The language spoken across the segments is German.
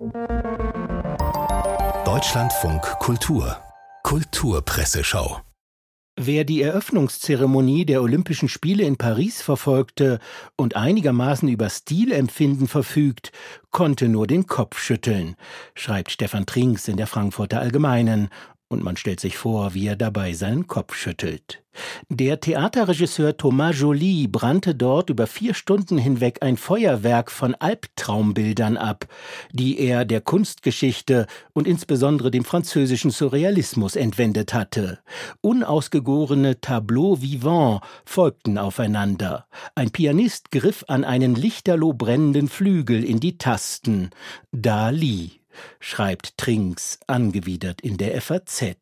Deutschlandfunk Kultur Kulturpresseschau. Wer die Eröffnungszeremonie der Olympischen Spiele in Paris verfolgte und einigermaßen über Stilempfinden verfügt, konnte nur den Kopf schütteln, schreibt Stefan Trinks in der Frankfurter Allgemeinen. Und man stellt sich vor, wie er dabei seinen Kopf schüttelt. Der Theaterregisseur Thomas Joly brannte dort über 4 Stunden hinweg ein Feuerwerk von Albtraumbildern ab, die er der Kunstgeschichte und insbesondere dem französischen Surrealismus entwendet hatte. Unausgegorene Tableaux vivants folgten aufeinander. Ein Pianist griff an einen lichterloh brennenden Flügel in die Tasten. Dali, schreibt Trinks angewidert in der FAZ.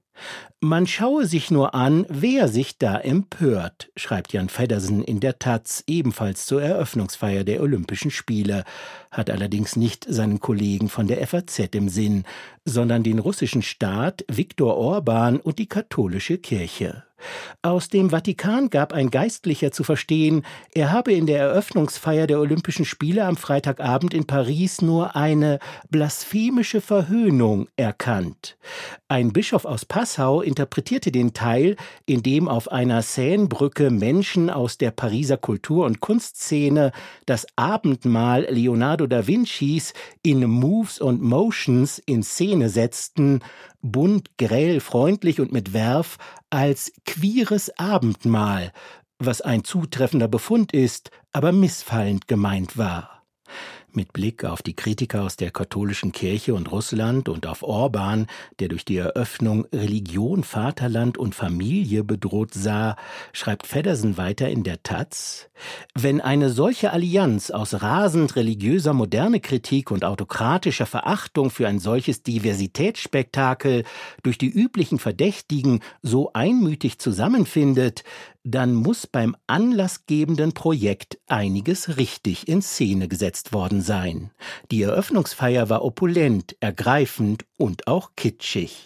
Man schaue sich nur an, wer sich da empört, schreibt Jan Feddersen in der taz, ebenfalls zur Eröffnungsfeier der Olympischen Spiele, hat allerdings nicht seinen Kollegen von der FAZ im Sinn, sondern den russischen Staat, Viktor Orban und die katholische Kirche. Aus dem Vatikan gab ein Geistlicher zu verstehen, er habe in der Eröffnungsfeier der Olympischen Spiele am Freitagabend in Paris nur eine blasphemische Verhöhnung erkannt. Ein Bischof aus Passau interpretierte den Teil, in dem auf einer Seinebrücke Menschen aus der Pariser Kultur- und Kunstszene das Abendmahl Leonardo da Vincis in Moves und Motions in Szene setzten, bunt, grell, freundlich und mit Werf, als queeres Abendmahl, was ein zutreffender Befund ist, aber missfallend gemeint war. Mit Blick auf die Kritiker aus der katholischen Kirche und Russland und auf Orban, der durch die Eröffnung Religion, Vaterland und Familie bedroht sah, schreibt Feddersen weiter in der taz: Wenn eine solche Allianz aus rasend religiöser Moderne-Kritik und autokratischer Verachtung für ein solches Diversitätsspektakel durch die üblichen Verdächtigen so einmütig zusammenfindet, dann muss beim anlassgebenden Projekt einiges richtig in Szene gesetzt worden sein. Die Eröffnungsfeier war opulent, ergreifend und auch kitschig.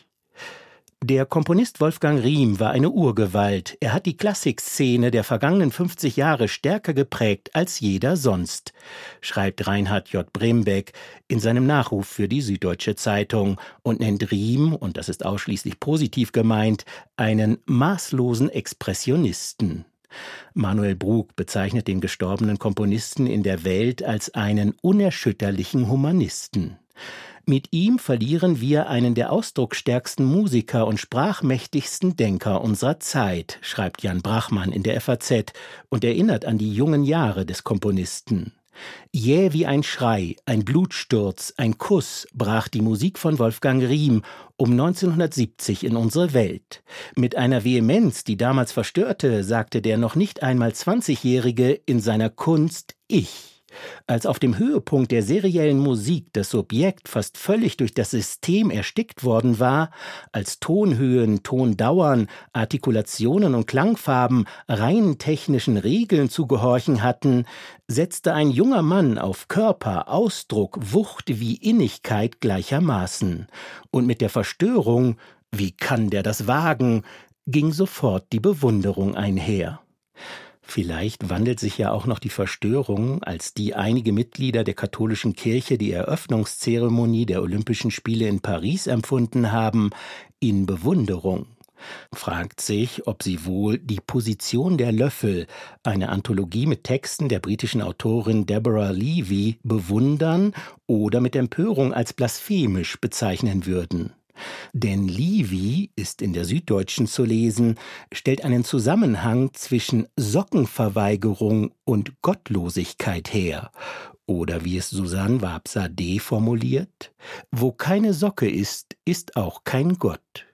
Der Komponist Wolfgang Riem war eine Urgewalt. Er hat die Klassikszene der vergangenen 50 Jahre stärker geprägt als jeder sonst, schreibt Reinhard J. Brembeck in seinem Nachruf für die Süddeutsche Zeitung und nennt Riem, und das ist ausschließlich positiv gemeint, einen maßlosen Expressionisten. Manuel Brug bezeichnet den gestorbenen Komponisten in der Welt als einen unerschütterlichen Humanisten. Mit ihm verlieren wir einen der ausdrucksstärksten Musiker und sprachmächtigsten Denker unserer Zeit, schreibt Jan Brachmann in der FAZ und erinnert an die jungen Jahre des Komponisten. Jäh wie ein Schrei, ein Blutsturz, ein Kuss brach die Musik von Wolfgang Riem um 1970 in unsere Welt. Mit einer Vehemenz, die damals verstörte, sagte der noch nicht einmal 20-Jährige in seiner Kunst Ich. Als auf dem Höhepunkt der seriellen Musik das Subjekt fast völlig durch das System erstickt worden war, als Tonhöhen, Tondauern, Artikulationen und Klangfarben rein technischen Regeln zu gehorchen hatten, setzte ein junger Mann auf Körper, Ausdruck, Wucht wie Innigkeit gleichermaßen. Und mit der Verstörung, wie kann der das wagen, ging sofort die Bewunderung einher. Vielleicht wandelt sich ja auch noch die Verstörung, als die einige Mitglieder der katholischen Kirche die Eröffnungszeremonie der Olympischen Spiele in Paris empfunden haben, in Bewunderung. Fragt sich, ob sie wohl die Position der Löffel, eine Anthologie mit Texten der britischen Autorin Deborah Levy, bewundern oder mit Empörung als blasphemisch bezeichnen würden. Denn Levy, ist in der Süddeutschen zu lesen, stellt einen Zusammenhang zwischen Sockenverweigerung und Gottlosigkeit her. Oder wie es Susanne Wabser-D. formuliert: Wo keine Socke ist, ist auch kein Gott.